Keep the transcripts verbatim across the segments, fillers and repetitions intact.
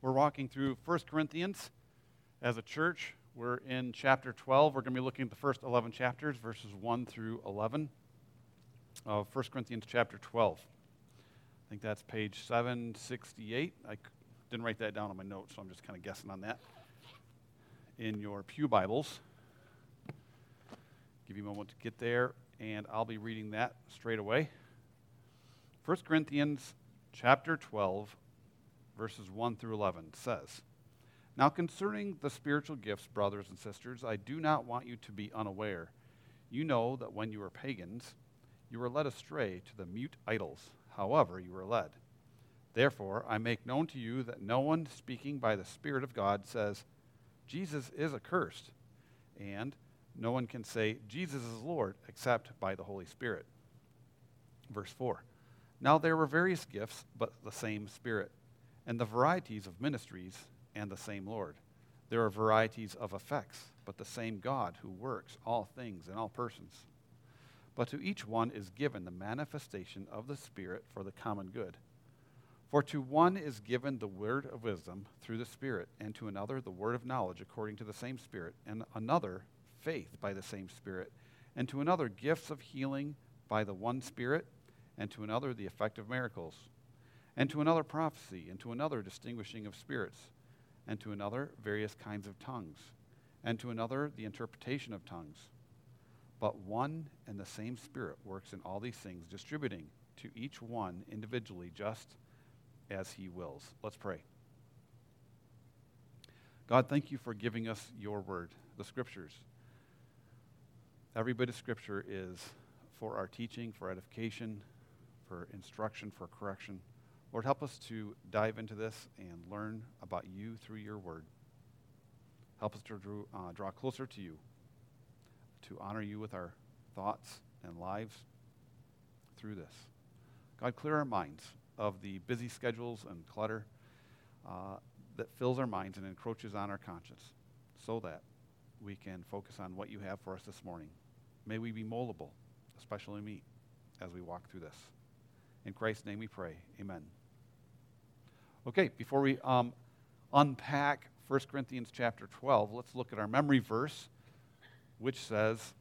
We're walking through First Corinthians as a church. We're in chapter twelve. We're going to be looking at the first eleven chapters, verses one through eleven of First Corinthians chapter twelve. I think that's page seven sixty-eight. I didn't write that down on my notes, so I'm just kind of guessing on that. In your pew Bibles. Give you a moment to get there, and I'll be reading that straight away. First Corinthians chapter twelve, verses one through eleven says, "Now concerning the spiritual gifts, brothers and sisters, I do not want you to be unaware. You know that when you were pagans, you were led astray to the mute idols, however you were led. Therefore, I make known to you that no one speaking by the Spirit of God says, 'Jesus is accursed,' and no one can say, 'Jesus is Lord,' except by the Holy Spirit." Verse four, "Now there were various gifts, but the same Spirit, and the varieties of ministries, and the same Lord. There are varieties of effects, but the same God who works all things in all persons. But to each one is given the manifestation of the Spirit for the common good. For to one is given the word of wisdom through the Spirit, and to another the word of knowledge according to the same Spirit, and another faith by the same Spirit, and to another gifts of healing by the one Spirit, and to another the effect of miracles, and to another prophecy, and to another distinguishing of spirits, and to another various kinds of tongues, and to another the interpretation of tongues. But one and the same Spirit works in all these things, distributing to each one individually just as he wills." Let's pray. God, thank you for giving us your word, the scriptures. Every bit of scripture is for our teaching, for edification, for instruction, for correction. Lord, help us to dive into this and learn about you through your word. Help us to draw, uh, draw closer to you, to honor you with our thoughts and lives through this. God, clear our minds of the busy schedules and clutter uh, that fills our minds and encroaches on our conscience, so that we can focus on what you have for us this morning. May we be moldable, especially me, as we walk through this. In Christ's name we pray, amen. Okay, before we um, unpack First Corinthians chapter twelve, let's look at our memory verse, which says,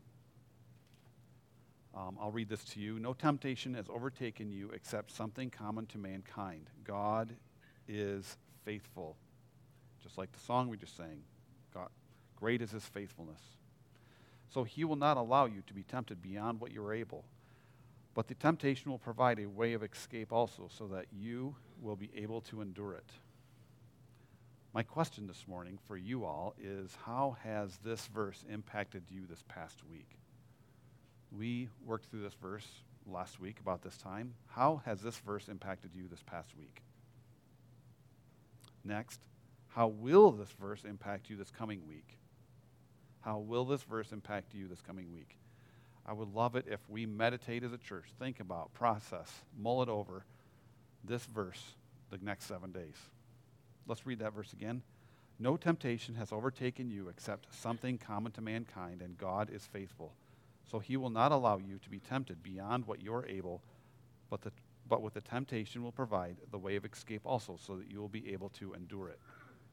um, I'll read this to you. "No temptation has overtaken you except something common to mankind. God is faithful." Just like the song we just sang, God, great is his faithfulness. "So he will not allow you to be tempted beyond what you are able. But the temptation will provide a way of escape also, so that you will be able to endure it." My question this morning for you all is, how has this verse impacted you this past week? We worked through this verse last week about this time. How has this verse impacted you this past week? Next, how will this verse impact you this coming week? How will this verse impact you this coming week? I would love it if we meditate as a church, think about, process, mull it over this verse the next seven days. Let's read that verse again. "No temptation has overtaken you except something common to mankind, and God is faithful. So he will not allow you to be tempted beyond what you are able, but, the, but with the temptation will provide the way of escape also, so that you will be able to endure it."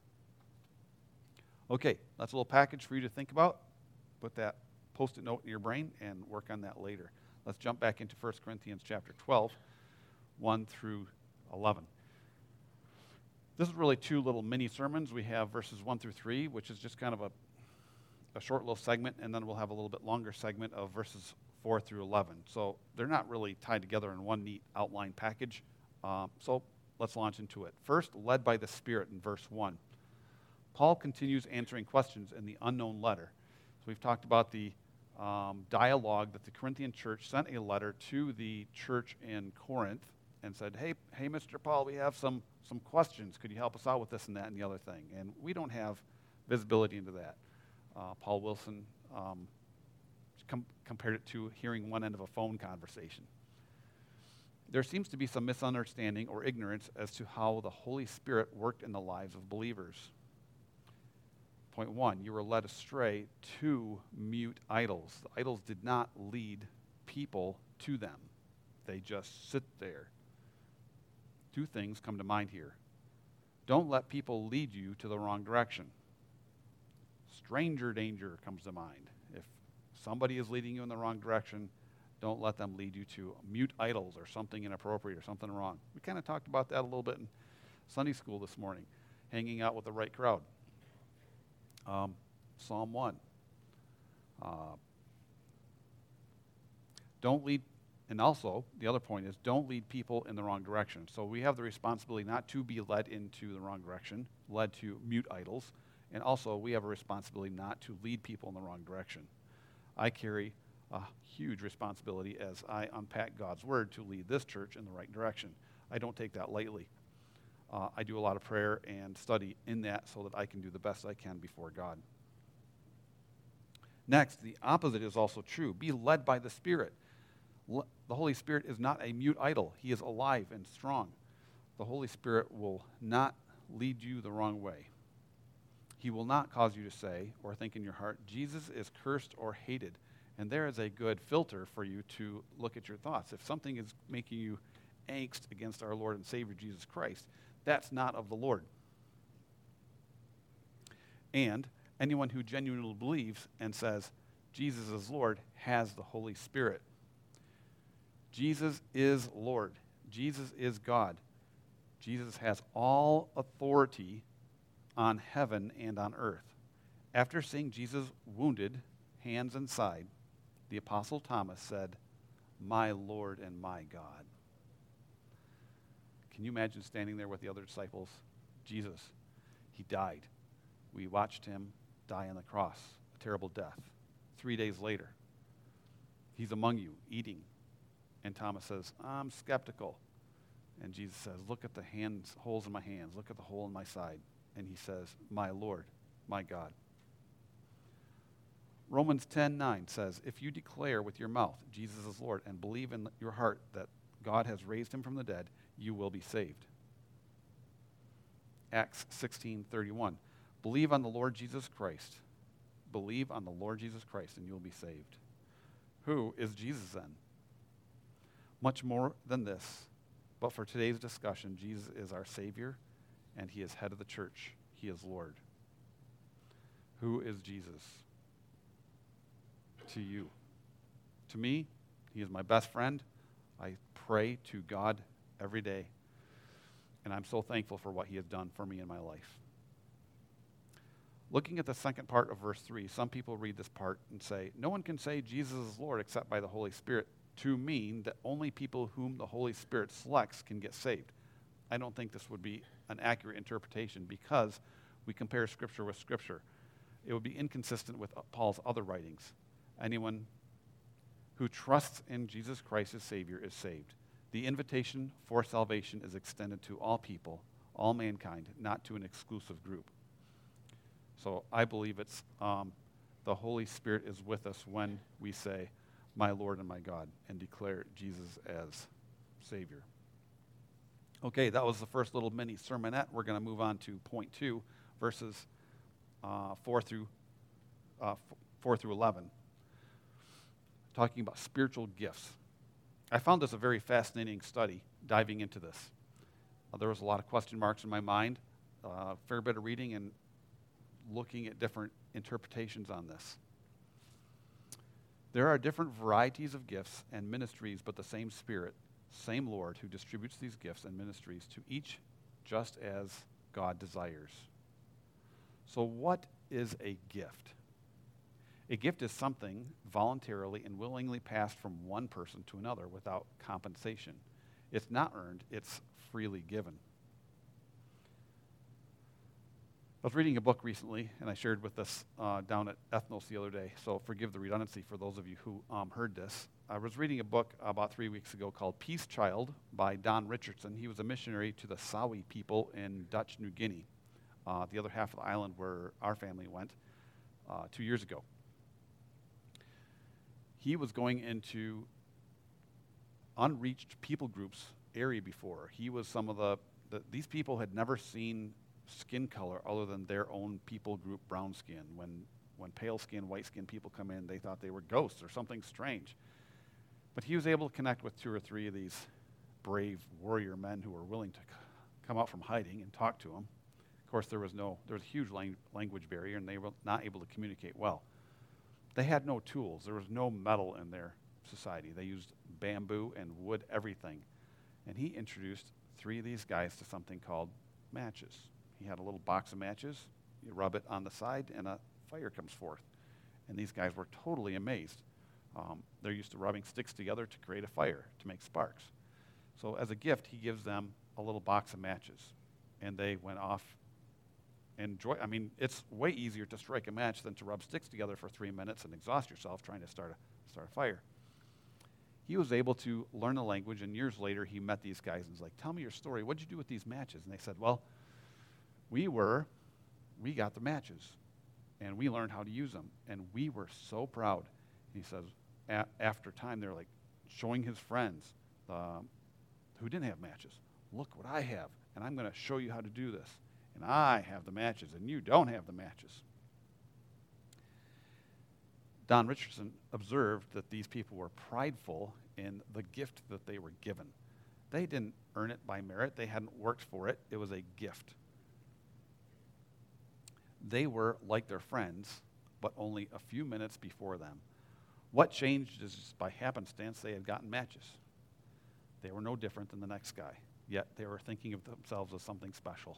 Okay, that's a little package for you to think about. Put that Post-it note in your brain and work on that later. Let's jump back into First Corinthians chapter twelve, one through eleven. This is really two little mini sermons. We have verses one through three, which is just kind of a, a short little segment, and then we'll have a little bit longer segment of verses four through eleven. So they're not really tied together in one neat outline package. Um, so let's launch into it. First, led by the Spirit in verse one. Paul continues answering questions in the unknown letter. So we've talked about the Um, dialogue that the Corinthian church sent a letter to the church in Corinth and said, hey, hey, Mister Paul, we have some, some questions. Could you help us out with this and that and the other thing? And we don't have visibility into that. Uh, Paul Wilson um, com- compared it to hearing one end of a phone conversation. There seems to be some misunderstanding or ignorance as to how the Holy Spirit worked in the lives of believers. Point one, you were led astray to mute idols. The idols did not lead people to them. They just sit there. Two things come to mind here. Don't let people lead you to the wrong direction. Stranger danger comes to mind. If somebody is leading you in the wrong direction, don't let them lead you to mute idols or something inappropriate or something wrong. We kind of talked about that a little bit in Sunday school this morning, hanging out with the right crowd. Um, Psalm one. Uh, don't lead, and also the other point is don't lead people in the wrong direction. So we have the responsibility not to be led into the wrong direction, led to mute idols, and also we have a responsibility not to lead people in the wrong direction. I carry a huge responsibility as I unpack God's word to lead this church in the right direction. I don't take that lightly. Uh, I do a lot of prayer and study in that so that I can do the best I can before God. Next, the opposite is also true. Be led by the Spirit. Le- the Holy Spirit is not a mute idol. He is alive and strong. The Holy Spirit will not lead you the wrong way. He will not cause you to say or think in your heart, Jesus is cursed or hated. And there is a good filter for you to look at your thoughts. If something is making you angst against our Lord and Savior Jesus Christ, that's not of the Lord. And anyone who genuinely believes and says, Jesus is Lord, has the Holy Spirit. Jesus is Lord. Jesus is God. Jesus has all authority on heaven and on earth. After seeing Jesus wounded, hands and side, the Apostle Thomas said, my Lord and my God. Can you imagine standing there with the other disciples? Jesus, he died. We watched him die on the cross, a terrible death. Three days later, he's among you, eating. And Thomas says, I'm skeptical. And Jesus says, look at the hands, holes in my hands. Look at the hole in my side. And he says, my Lord, my God. Romans ten nine says, if you declare with your mouth Jesus is Lord and believe in your heart that God has raised him from the dead, you will be saved. Acts sixteen thirty-one, believe on the Lord Jesus Christ. Believe on the Lord Jesus Christ and you will be saved. Who is Jesus then? Much more than this, but for today's discussion, Jesus is our Savior and he is head of the church. He is Lord. Who is Jesus to you? To me, he is my best friend. I pray to God every day, and I'm so thankful for what he has done for me in my life. Looking at the second part of verse three, some people read this part and say, no one can say Jesus is Lord except by the Holy Spirit, to mean that only people whom the Holy Spirit selects can get saved. I don't think this would be an accurate interpretation because we compare Scripture with Scripture. It would be inconsistent with Paul's other writings. Anyone who trusts in Jesus Christ as Savior is saved. The invitation for salvation is extended to all people, all mankind, not to an exclusive group. So I believe it's um, the Holy Spirit is with us when we say, my Lord and my God, and declare Jesus as Savior. Okay, that was the first little mini sermonette. We're going to move on to point two, verses uh, four through uh, f- four through eleven. Talking about spiritual gifts. I found this a very fascinating study, diving into this. Uh, there was a lot of question marks in my mind, a uh, fair bit of reading and looking at different interpretations on this. There are different varieties of gifts and ministries, but the same Spirit, same Lord, who distributes these gifts and ministries to each just as God desires. So what is a gift? A gift is something voluntarily and willingly passed from one person to another without compensation. It's not earned, it's freely given. I was reading a book recently, and I shared with this uh, down at Ethnos the other day, so forgive the redundancy for those of you who um, heard this. I was reading a book about three weeks ago called Peace Child by Don Richardson. He was a missionary to the Sawi people in Dutch New Guinea, uh, the other half of the island where our family went uh, two years ago. He was going into unreached people groups area before. He was some of the, the, these people had never seen skin color other than their own people group, brown skin. When, when pale skin, white skin people come in, they thought they were ghosts or something strange. But he was able to connect with two or three of these brave warrior men who were willing to c- come out from hiding and talk to him. Of course, there was no, there was a huge lang- language barrier, and they were not able to communicate well. They had no tools. There was no metal in their society. They used bamboo and wood, everything. And he introduced three of these guys to something called matches. He had a little box of matches. You rub it on the side, and a fire comes forth. And these guys were totally amazed. Um, they're used to rubbing sticks together to create a fire, to make sparks. So as a gift, he gives them a little box of matches. And they went off and enjoy. I mean, it's way easier to strike a match than to rub sticks together for three minutes and exhaust yourself trying to start a, start a fire. He was able to learn the language, and years later, he met these guys and was like, tell me your story. What did you do with these matches? And they said, well, we were, we got the matches, and we learned how to use them, and we were so proud. And he says, a- after time, they're like showing his friends um, who didn't have matches, look what I have, and I'm going to show you how to do this. And I have the matches, and you don't have the matches. Don Richardson observed that these people were prideful in the gift that they were given. They didn't earn it by merit. They hadn't worked for it. It was a gift. They were like their friends, but only a few minutes before them. What changed is just by happenstance they had gotten matches. They were no different than the next guy, yet they were thinking of themselves as something special.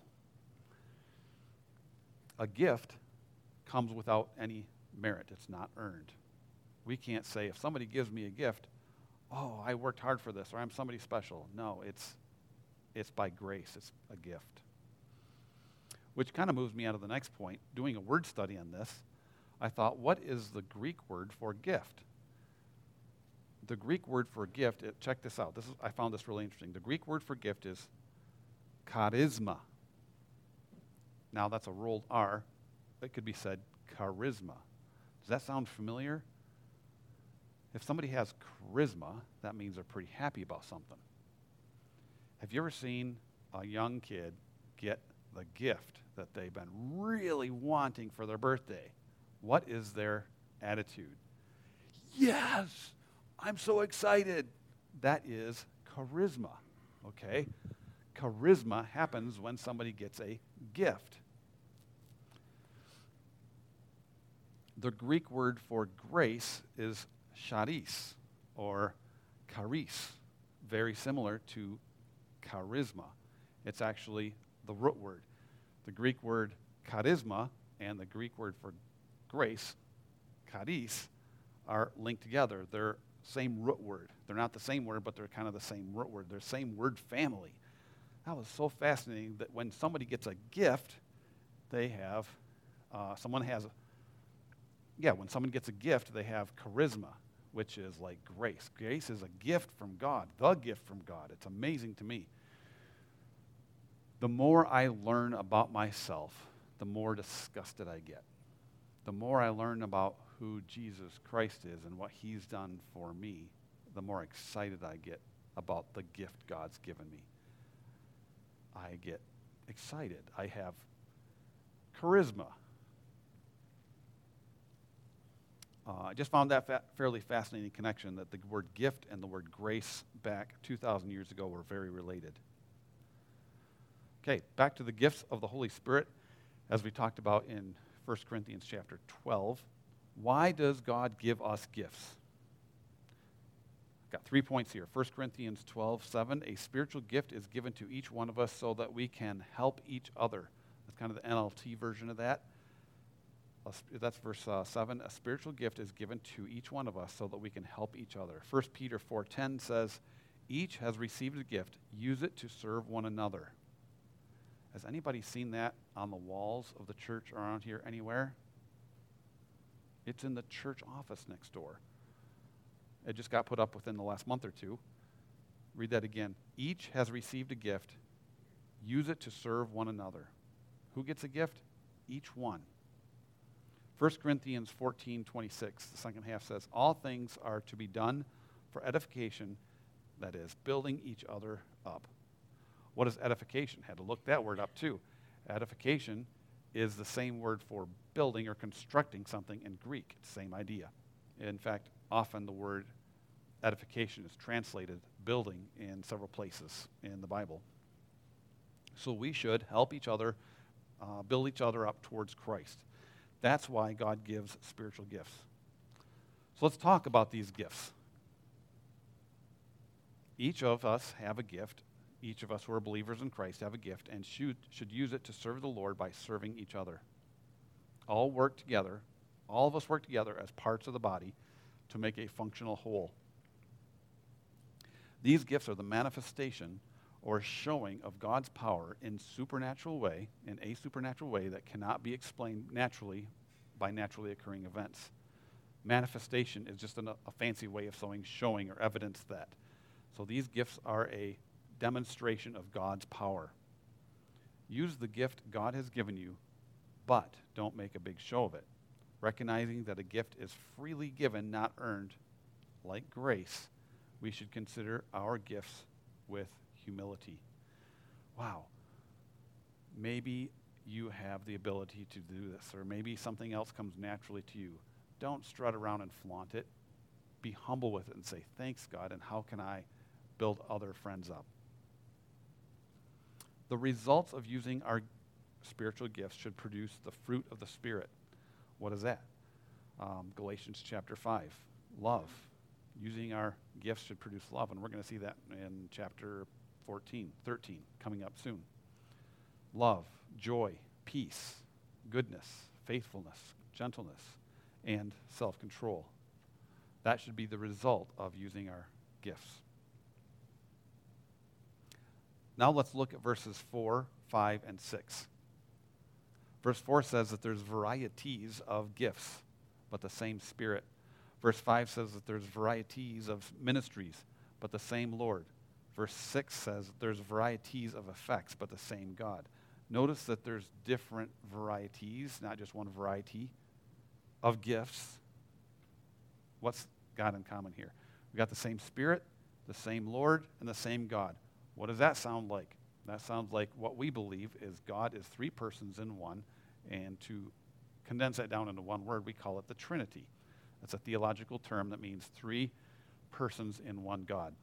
A gift comes without any merit. It's not earned. We can't say, if somebody gives me a gift, oh, I worked hard for this, or I'm somebody special. No, it's it's by grace. It's a gift. Which kind of moves me out of the next point. Doing a word study on this, I thought, what is the Greek word for gift? The Greek word for gift, it, check this out. This is, I found this really interesting. The Greek word for gift is charisma. Now, that's a rolled R. It could be said charisma. Does that sound familiar? If somebody has charisma, that means they're pretty happy about something. Have you ever seen a young kid get the gift that they've been really wanting for their birthday? What is their attitude? Yes, I'm so excited. That is charisma, okay? Charisma happens when somebody gets a gift. The Greek word for grace is charis, or charis, very similar to charisma. It's actually the root word. The Greek word charisma and the Greek word for grace, charis, are linked together. They're same root word. They're not the same word, but they're kind of the same root word. They're same word family. That was so fascinating that when somebody gets a gift, they have, uh, someone has, a, yeah, when someone gets a gift, they have charisma, which is like grace. Grace is a gift from God, the gift from God. It's amazing to me. The more I learn about myself, the more disgusted I get. The more I learn about who Jesus Christ is and what he's done for me, the more excited I get about the gift God's given me. I get excited. I have charisma. Uh, I just found that fa- fairly fascinating connection that the word gift and the word grace back two thousand years ago were very related. Okay, back to the gifts of the Holy Spirit, as we talked about in First Corinthians chapter twelve. Why does God give us gifts? I've got three points here. First Corinthians twelve seven, a spiritual gift is given to each one of us so that we can help each other. That's kind of the N L T version of that. That's verse uh, seven. A spiritual gift is given to each one of us so that we can help each other. First Peter four ten says, each has received a gift. Use it to serve one another. Has anybody seen that on the walls of the church around here anywhere? It's in the church office next door. It just got put up within the last month or two. Read that again. Each has received a gift. Use it to serve one another. Who gets a gift? Each one. First Corinthians fourteen twenty-six, the second half says, all things are to be done for edification, that is, building each other up. What is edification? Had to look that word up too. Edification is the same word for building or constructing something in Greek. It's the same idea. In fact, often the word edification is translated building in several places in the Bible. So we should help each other uh, build each other up towards Christ. That's why God gives spiritual gifts. So let's talk about these gifts. Each of us have a gift. Each of us who are believers in Christ have a gift and should, should use it to serve the Lord by serving each other. All work together. All of us work together as parts of the body to make a functional whole. These gifts are the manifestation or showing of God's power in supernatural way, in a supernatural way that cannot be explained naturally by naturally occurring events. Manifestation is just an, a fancy way of saying showing or evidence that. So these gifts are a demonstration of God's power. Use the gift God has given you, but don't make a big show of it. Recognizing that a gift is freely given, not earned, like grace, we should consider our gifts with humility. Wow. Maybe you have the ability to do this, or maybe something else comes naturally to you. Don't strut around and flaunt it. Be humble with it and say, thanks, God, and how can I build other friends up? The results of using our spiritual gifts should produce the fruit of the Spirit. What is that? Um, Galatians chapter five, love. Using our gifts should produce love, and we're going to see that in chapter fourteen, thirteen, coming up soon. Love, joy, peace, goodness, faithfulness, gentleness, and self-control. That should be the result of using our gifts. Now let's look at verses four, five, and six. Verse four says that there's varieties of gifts, but the same Spirit. Verse five says that there's varieties of ministries, but the same Lord. Verse six says that there's varieties of effects, but the same God. Notice that there's different varieties, not just one variety, of gifts. What's got in common here? We got the same Spirit, the same Lord, and the same God. What does that sound like? That sounds like what we believe is God is three persons in one, and to condense that down into one word, we call it the Trinity. That's a theological term that means three persons in one God.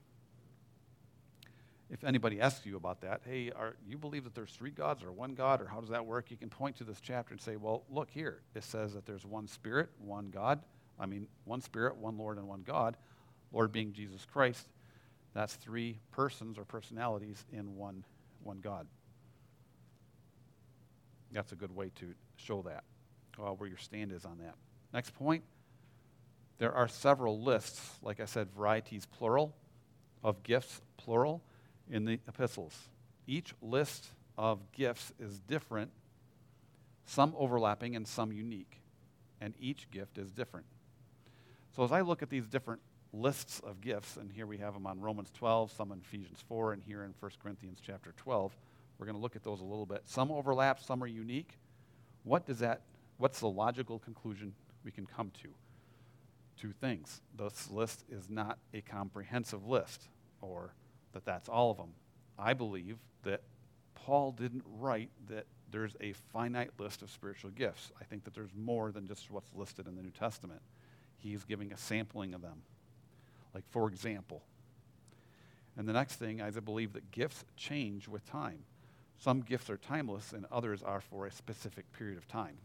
If anybody asks you about that, hey, are you believe that there's three gods or one God, or how does that work? You can point to this chapter and say, well, look here. It says that there's one Spirit, one God. I mean, one Spirit, one Lord, and one God. Lord being Jesus Christ. That's three persons or personalities in one, one God. That's a good way to show that, uh, where your stand is on that. Next point, there are several lists, like I said, varieties, plural, of gifts, plural, in the epistles. Each list of gifts is different, some overlapping and some unique, and each gift is different. So as I look at these different lists of gifts, and here we have them on Romans twelve, some in Ephesians four, and here in First Corinthians chapter twelve. We're going to look at those a little bit. Some overlap, some are unique. What does that, what's the logical conclusion we can come to? Two things. This list is not a comprehensive list, or that that's all of them. I believe that Paul didn't write that there's a finite list of spiritual gifts. I think that there's more than just what's listed in the New Testament. He's giving a sampling of them. Like, for example, and the next thing is I believe that gifts change with time. Some gifts are timeless and others are for a specific period of time.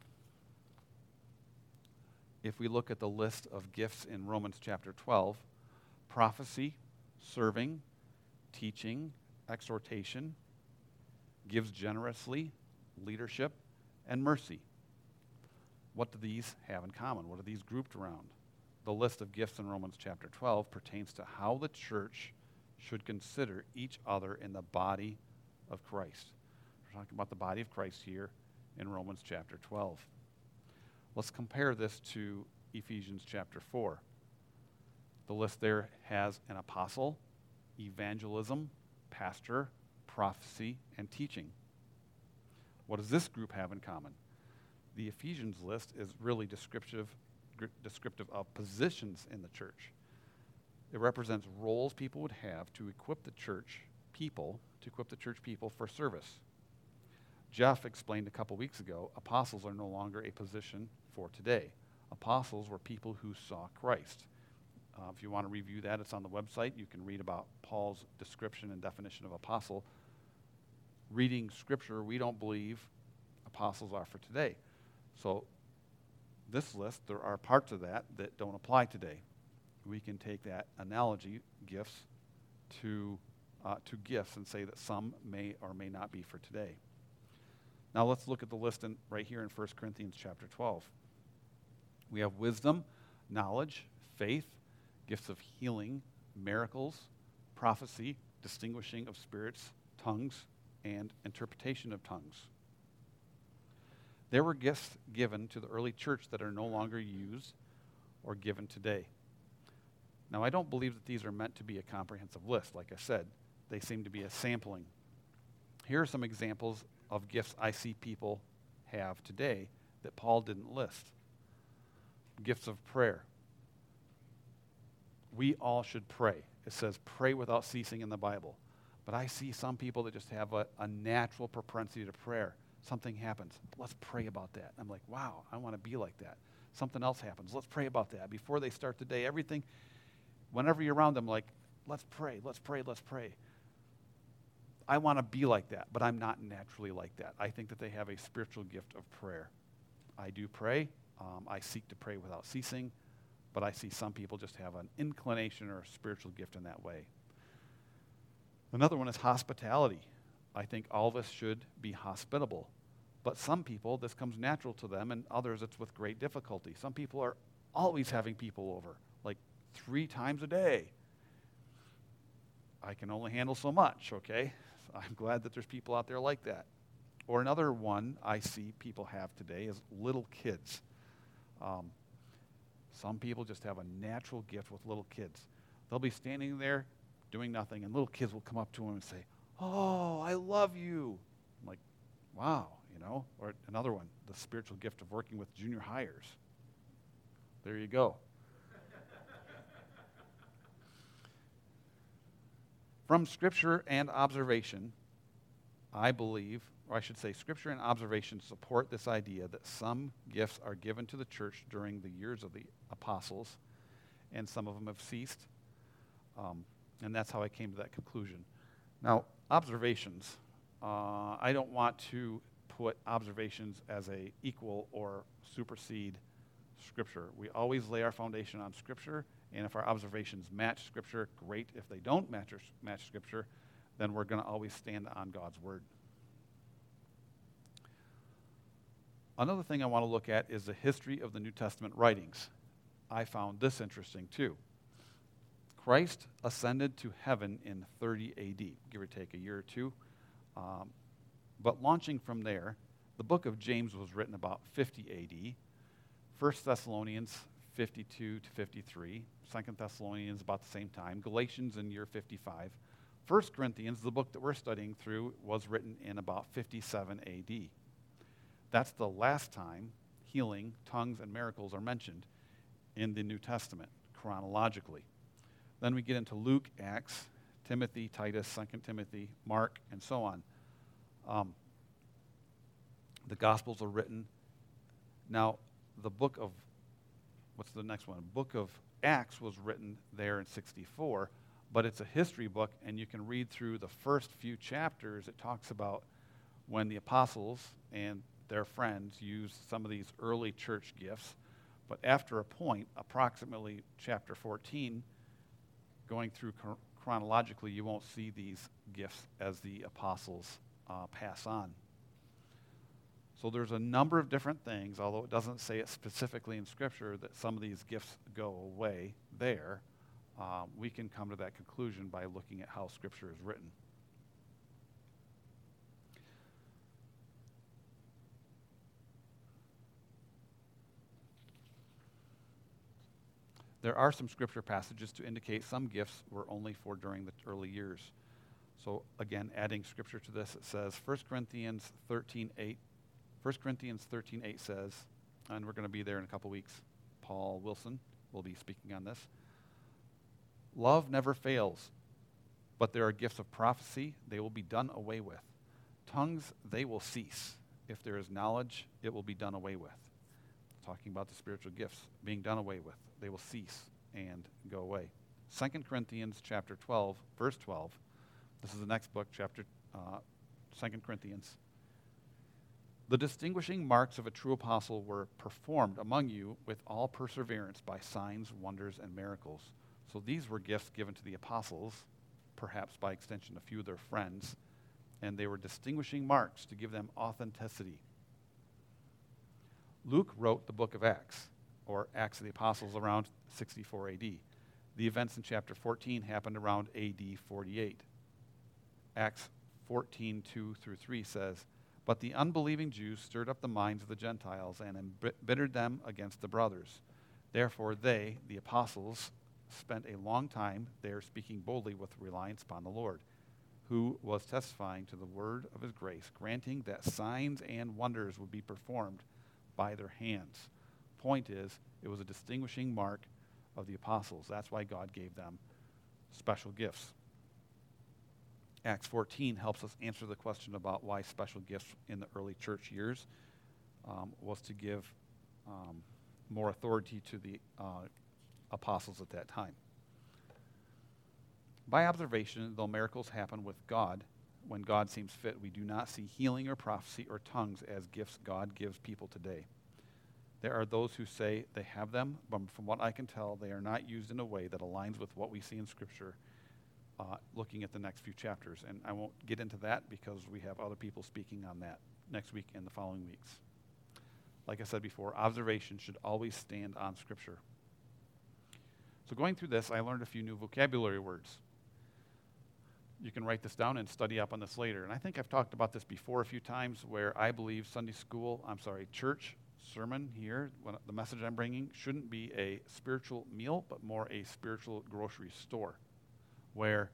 If we look at the list of gifts in Romans chapter twelve, prophecy, serving, teaching, exhortation, gives generously, leadership, and mercy. What do these have in common? What are these grouped around? The list of gifts in Romans chapter twelve pertains to how the church should consider each other in the body of Christ. We're talking about the body of Christ here in Romans chapter twelve. Let's compare this to Ephesians chapter four. The list there has an apostle, evangelism, pastor, prophecy, and teaching. What does this group have in common? The Ephesians list is really descriptive, descriptive of positions in the church. It represents roles people would have to equip the church people, to equip the church people for service. Jeff explained a couple weeks ago, apostles are no longer a position for today. Apostles were people who saw Christ. Uh, if you want to review that, it's on the website. You can read about Paul's description and definition of apostle. Reading Scripture, we don't believe apostles are for today. So this list, there are parts of that that don't apply today. We can take that analogy, gifts, to uh, to gifts and say that some may or may not be for today. Now let's look at the list in, right here in First Corinthians chapter twelve. We have wisdom, knowledge, faith, gifts of healing, miracles, prophecy, distinguishing of spirits, tongues, and interpretation of tongues. There were gifts given to the early church that are no longer used or given today. Now, I don't believe that these are meant to be a comprehensive list. Like I said, they seem to be a sampling. Here are some examples of gifts I see people have today that Paul didn't list. Gifts of prayer. We all should pray. It says pray without ceasing in the Bible. But I see some people that just have a, a natural propensity to prayer. Something happens. Let's pray about that. I'm like, wow, I want to be like that. Something else happens. Let's pray about that. Before they start the day, everything, whenever you're around them, like, let's pray, let's pray, let's pray. I want to be like that, but I'm not naturally like that. I think that they have a spiritual gift of prayer. I do pray. Um, I seek to pray without ceasing, but I see some people just have an inclination or a spiritual gift in that way. Another one is hospitality. I think all of us should be hospitable. But some people, this comes natural to them, and others, it's with great difficulty. Some people are always having people over, like three times a day. I can only handle so much, okay? So I'm glad that there's people out there like that. Or another one I see people have today is little kids. Um, some people just have a natural gift with little kids. They'll be standing there doing nothing, and little kids will come up to them and say, "Oh, I love you." I'm like, wow, you know. Or another one, the spiritual gift of working with junior hires. There you go. From Scripture and observation, I believe, or I should say Scripture and observation support this idea that some gifts are given to the church during the years of the apostles, and some of them have ceased. Um, and that's how I came to that conclusion. Now, observations. Uh, I don't want to put observations as a equal or supersede Scripture. We always lay our foundation on Scripture, and if our observations match Scripture, great. If they don't match, match Scripture, then we're going to always stand on God's Word. Another thing I want to look at is the history of the New Testament writings. I found this interesting too. Christ ascended to heaven in thirty A D, give or take a year or two. Um, but launching from there, the book of James was written about fifty A D, First Thessalonians fifty-two to fifty-three, Second Thessalonians about the same time, Galatians in year fifty-five. First Corinthians, the book that we're studying through, was written in about fifty-seven A D. That's the last time healing, tongues, and miracles are mentioned in the New Testament chronologically. Then we get into Luke, Acts, Timothy, Titus, Second Timothy, Mark, and so on. Um, the Gospels are written. Now, the book of, what's the next one? Book of Acts was written there in sixty-four, but it's a history book, and you can read through the first few chapters. It talks about when the apostles and their friends used some of these early church gifts, but after a point, approximately chapter fourteen, going through chron- chronologically, you won't see these gifts as the apostles uh, pass on. So there's a number of different things, although it doesn't say it specifically in Scripture that some of these gifts go away there. Uh, we can come to that conclusion by looking at how Scripture is written. There are some Scripture passages to indicate some gifts were only for during the early years. So again, adding Scripture to this, it says First Corinthians thirteen eight. First Corinthians thirteen eight says, and we're going to be there in a couple weeks, Paul Wilson will be speaking on this. Love never fails, but there are gifts of prophecy, they will be done away with. Tongues, they will cease. If there is knowledge, it will be done away with. Talking about the spiritual gifts being done away with. They will cease and go away. Second Corinthians chapter twelve, verse twelve. This is the next book, chapter uh, Second Corinthians. The distinguishing marks of a true apostle were performed among you with all perseverance by signs, wonders, and miracles. So these were gifts given to the apostles, perhaps by extension a few of their friends, and they were distinguishing marks to give them authenticity. Luke wrote the book of Acts, or Acts of the Apostles, around sixty-four A D. The events in chapter fourteen happened around A D forty-eight. Acts fourteen, two through three says, "But the unbelieving Jews stirred up the minds of the Gentiles and embittered them against the brothers. Therefore they, the apostles, spent a long time there speaking boldly with reliance upon the Lord, who was testifying to the word of his grace, granting that signs and wonders would be performed by their hands." Point is, it was a distinguishing mark of the apostles. That's why God gave them special gifts. Acts fourteen helps us answer the question about why special gifts in the early church years um, was to give um, more authority to the uh, apostles at that time. By observation, though miracles happen with God, when God seems fit, we do not see healing or prophecy or tongues as gifts God gives people today. There are those who say they have them, but from what I can tell, they are not used in a way that aligns with what we see in Scripture, uh, looking at the next few chapters. And I won't get into that because we have other people speaking on that next week and the following weeks. Like I said before, observation should always stand on Scripture. So going through this, I learned a few new vocabulary words. You can write this down and study up on this later. And I think I've talked about this before a few times, where I believe Sunday school, I'm sorry, church sermon here, when the message I'm bringing, shouldn't be a spiritual meal, but more a spiritual grocery store, where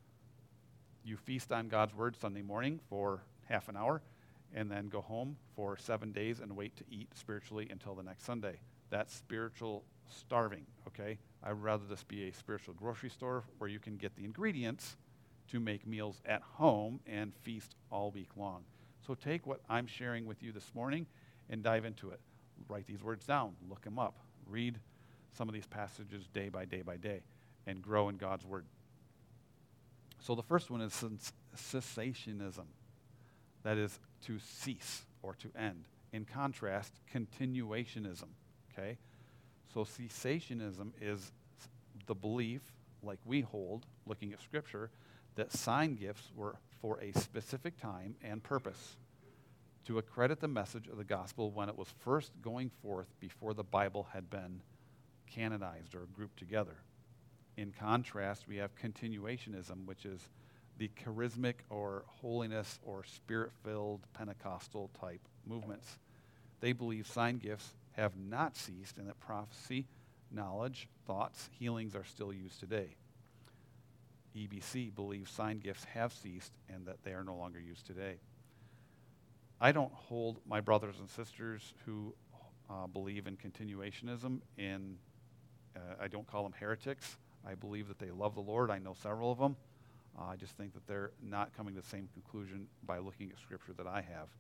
you feast on God's word Sunday morning for half an hour, and then go home for seven days and wait to eat spiritually until the next Sunday. That's spiritual starving, okay? I'd rather this be a spiritual grocery store where you can get the ingredients to make meals at home and feast all week long. So take what I'm sharing with you this morning and dive into it. Write these words down, look them up, read some of these passages day by day by day, and grow in God's word. So the first one is cessationism. That is to cease or to end. In contrast, continuationism, okay? So cessationism is the belief, like we hold, looking at Scripture, that sign gifts were for a specific time and purpose, to accredit the message of the gospel when it was first going forth before the Bible had been canonized or grouped together. In contrast, we have continuationism, which is the charismatic or holiness or spirit-filled Pentecostal type movements. They believe sign gifts have not ceased and that prophecy, knowledge, thoughts, healings are still used today. E B C believes sign gifts have ceased and that they are no longer used today. I don't hold my brothers and sisters who uh, believe in continuationism in, uh, I don't call them heretics. I believe that they love the Lord. I know several of them. Uh, I just think that they're not coming to the same conclusion by looking at Scripture that I have.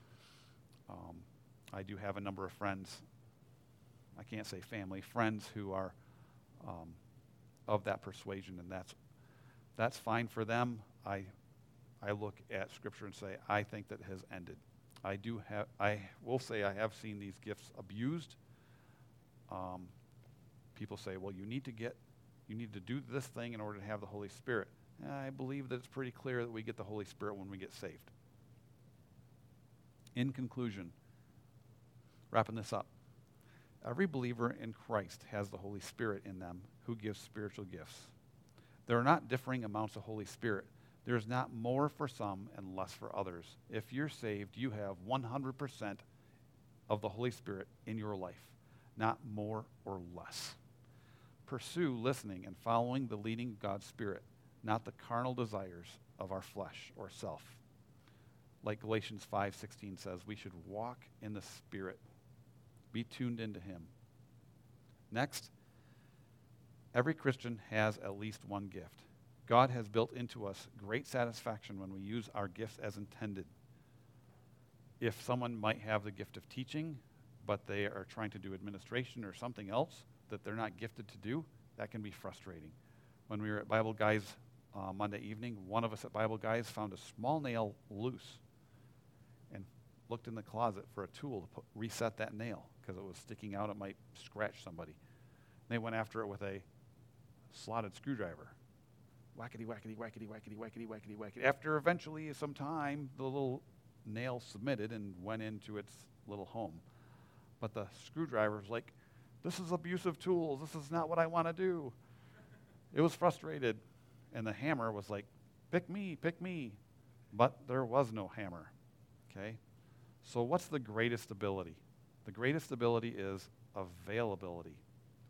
Um, I do have a number of friends, I can't say family, friends who are um, of that persuasion, and that's that's fine for them. I I look at Scripture and say, I think that has ended. I do have, I will say I have seen these gifts abused. Um, people say, well, you need to get, you need to do this thing in order to have the Holy Spirit. I believe that it's pretty clear that we get the Holy Spirit when we get saved. In conclusion, wrapping this up, every believer in Christ has the Holy Spirit in them who gives spiritual gifts. There are not differing amounts of Holy Spirit. There's not more for some and less for others. If you're saved, you have one hundred percent of the Holy Spirit in your life, not more or less. Pursue listening and following the leading of God's Spirit, not the carnal desires of our flesh or self. Like Galatians five sixteen says, we should walk in the Spirit, be tuned into Him. Next, every Christian has at least one gift. God has built into us great satisfaction when we use our gifts as intended. If someone might have the gift of teaching, but they are trying to do administration or something else that they're not gifted to do, that can be frustrating. When we were at Bible Guys uh, Monday evening, one of us at Bible Guys found a small nail loose. And looked in the closet for a tool to put, reset that nail because it was sticking out. It might scratch somebody. They went after it with a slotted screwdriver. Whackety, whackety, whackety, whackety, whackety, whackety, whackety. After eventually some time, the little nail submitted and went into its little home. But the screwdriver was like, this is abusive tools. This is not what I want to do. It was frustrated. And the hammer was like, pick me, pick me. But there was no hammer. Okay? So what's the greatest ability? The greatest ability is availability.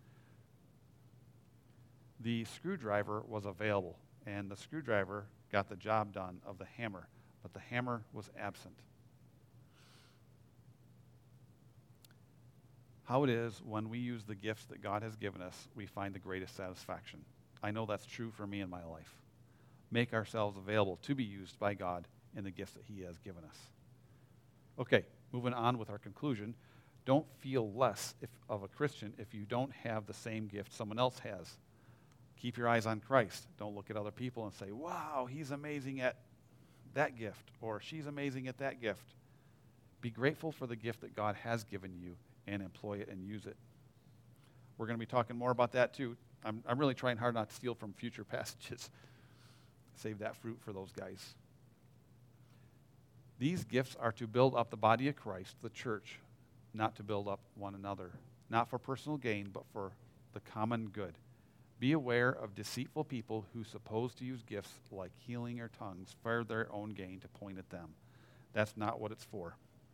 The screwdriver was available, and the screwdriver got the job done of the hammer, but the hammer was absent. How it is when we use the gifts that God has given us, we find the greatest satisfaction. I know that's true for me in my life. Make ourselves available to be used by God in the gifts that He has given us. Okay, moving on with our conclusion. Don't feel less if, of a Christian if you don't have the same gift someone else has. Keep your eyes on Christ. Don't look at other people and say, wow, he's amazing at that gift, or she's amazing at that gift. Be grateful for the gift that God has given you and employ it and use it. We're going to be talking more about that too. I'm, I'm really trying hard not to steal from future passages. Save that fruit for those guys. These gifts are to build up the body of Christ, the church, not to build up one another, not for personal gain, but for the common good. Be aware of deceitful people who suppose to use gifts like healing or tongues for their own gain to point at them. That's not what it's for.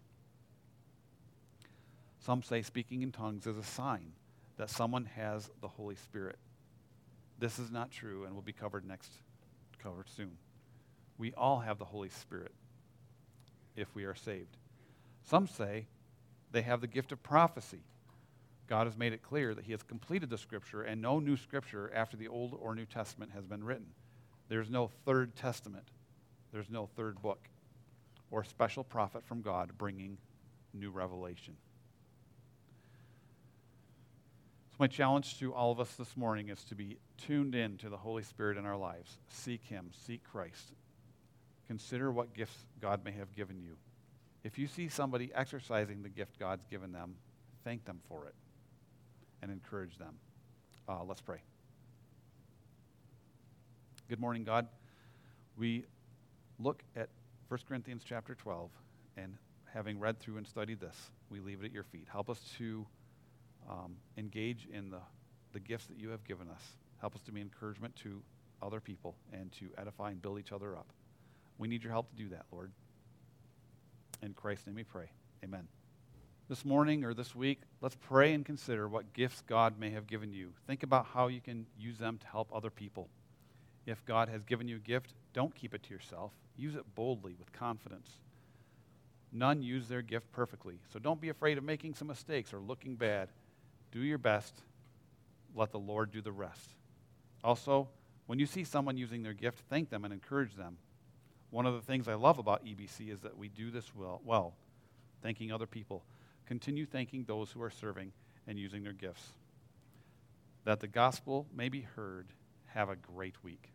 Some say speaking in tongues is a sign that someone has the Holy Spirit. This is not true and will be covered next, covered soon. We all have the Holy Spirit if we are saved. Some say they have the gift of prophecy. God has made it clear that He has completed the Scripture, and no new Scripture after the Old or New Testament has been written. There's no third testament. There's no third book or special prophet from God bringing new revelation. So my challenge to all of us this morning is to be tuned in to the Holy Spirit in our lives. Seek Him. Seek Christ. Consider what gifts God may have given you. If you see somebody exercising the gift God's given them, thank them for it and encourage them. Uh, let's pray. Good morning, God. We look at First Corinthians chapter twelve, and having read through and studied this, we leave it at your feet. Help us to um, engage in the, the gifts that you have given us. Help us to be encouragement to other people and to edify and build each other up. We need your help to do that, Lord. In Christ's name we pray. Amen. This morning or this week, let's pray and consider what gifts God may have given you. Think about how you can use them to help other people. If God has given you a gift, don't keep it to yourself. Use it boldly with confidence. None use their gift perfectly, so don't be afraid of making some mistakes or looking bad. Do your best. Let the Lord do the rest. Also, when you see someone using their gift, thank them and encourage them. One of the things I love about E B C is that we do this well, well, thanking other people. Continue thanking those who are serving and using their gifts. That the gospel may be heard. Have a great week.